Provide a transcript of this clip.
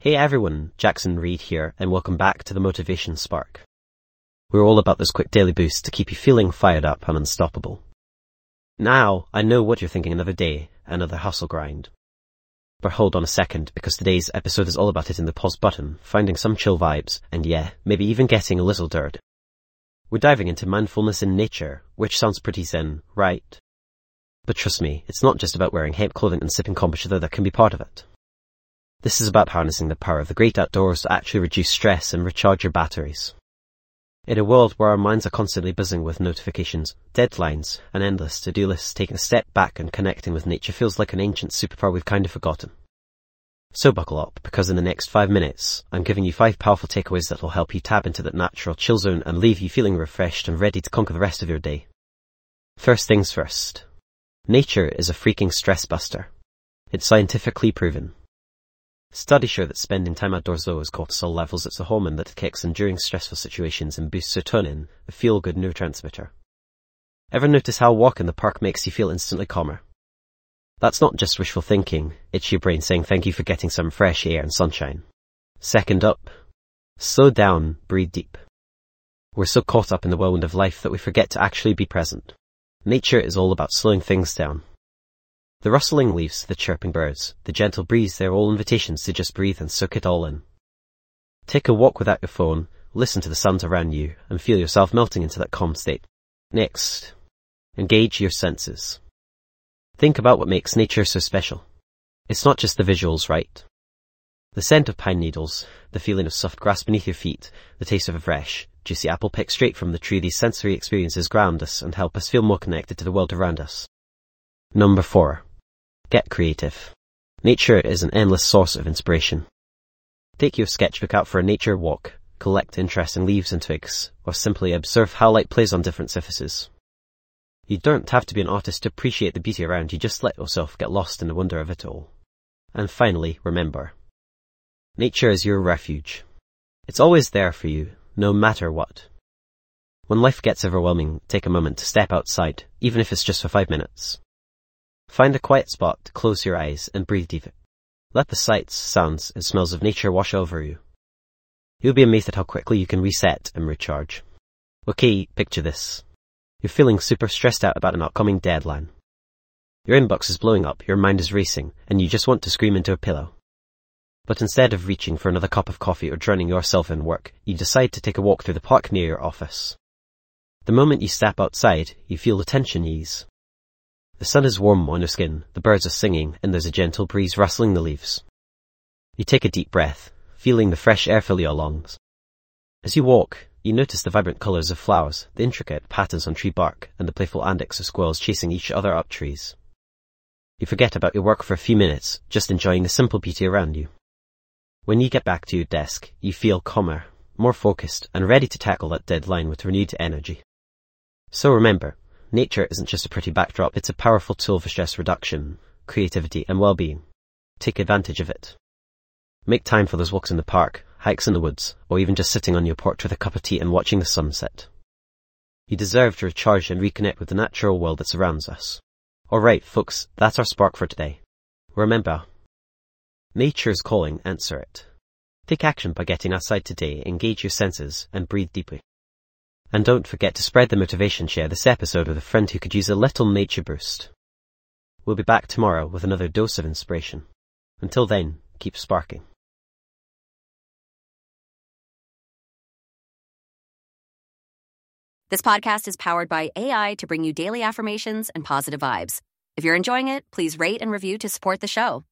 Hey everyone, Jackson Reed here, and welcome back to the Motivation Spark. We're all about this quick daily boost to keep you feeling fired up and unstoppable. Now, I know what you're thinking: another day, another hustle grind. But hold on a second, because today's episode is all about hitting the pause button, finding some chill vibes, and maybe even getting a little dirt. We're diving into mindfulness in nature, which sounds pretty zen, right? But trust me, it's not just about wearing hemp clothing and sipping kombucha that can be part of it. This is about harnessing the power of the great outdoors to actually reduce stress and recharge your batteries. In a world where our minds are constantly buzzing with notifications, deadlines, and endless to-do lists, taking a step back and connecting with nature feels like an ancient superpower we've kind of forgotten. So buckle up, because in the next 5 minutes, I'm giving you 5 powerful takeaways that will help you tap into that natural chill zone and leave you feeling refreshed and ready to conquer the rest of your day. First things first. Nature is a freaking stress buster. It's scientifically proven. Studies show that spending time outdoors lowers cortisol levels. It's a hormone that kicks in during stressful situations and boosts serotonin, the feel-good neurotransmitter. Ever notice how a walk in the park makes you feel instantly calmer? That's not just wishful thinking, it's your brain saying thank you for getting some fresh air and sunshine. Second up, slow down, breathe deep. We're so caught up in the whirlwind of life that we forget to actually be present. Nature is all about slowing things down. The rustling leaves, the chirping birds, the gentle breeze, they're all invitations to just breathe and soak it all in. Take a walk without your phone, listen to the sounds around you, and feel yourself melting into that calm state. Next, engage your senses. Think about what makes nature so special. It's not just the visuals, right? The scent of pine needles, the feeling of soft grass beneath your feet, the taste of a fresh, juicy apple picked straight from the tree. These sensory experiences ground us and help us feel more connected to the world around us. Number 4. Get creative. Nature is an endless source of inspiration. Take your sketchbook out for a nature walk, collect interesting leaves and twigs, or simply observe how light plays on different surfaces. You don't have to be an artist to appreciate the beauty around you, just let yourself get lost in the wonder of it all. And finally, remember, nature is your refuge. It's always there for you, no matter what. When life gets overwhelming, take a moment to step outside, even if it's just for 5 minutes. Find a quiet spot to close your eyes and breathe deep. Let the sights, sounds, and smells of nature wash over you. You'll be amazed at how quickly you can reset and recharge. Okay, picture this. You're feeling super stressed out about an upcoming deadline. Your inbox is blowing up, your mind is racing, and you just want to scream into a pillow. But instead of reaching for another cup of coffee or drowning yourself in work, you decide to take a walk through the park near your office. The moment you step outside, you feel the tension ease. The sun is warm on your skin, the birds are singing, and there's a gentle breeze rustling the leaves. You take a deep breath, feeling the fresh air fill your lungs. As you walk, you notice the vibrant colors of flowers, the intricate patterns on tree bark, and the playful antics of squirrels chasing each other up trees. You forget about your work for a few minutes, just enjoying the simple beauty around you. When you get back to your desk, you feel calmer, more focused, and ready to tackle that deadline with renewed energy. So remember, nature isn't just a pretty backdrop, it's a powerful tool for stress reduction, creativity, and well-being. Take advantage of it. Make time for those walks in the park, hikes in the woods, or even just sitting on your porch with a cup of tea and watching the sunset. You deserve to recharge and reconnect with the natural world that surrounds us. Alright, folks, that's our spark for today. Remember, nature is calling, answer it. Take action by getting outside today, engage your senses, and breathe deeply. And don't forget to spread the motivation. Share this episode with a friend who could use a little nature boost. We'll be back tomorrow with another dose of inspiration. Until then, keep sparking. This podcast is powered by AI to bring you daily affirmations and positive vibes. If you're enjoying it, please rate and review to support the show.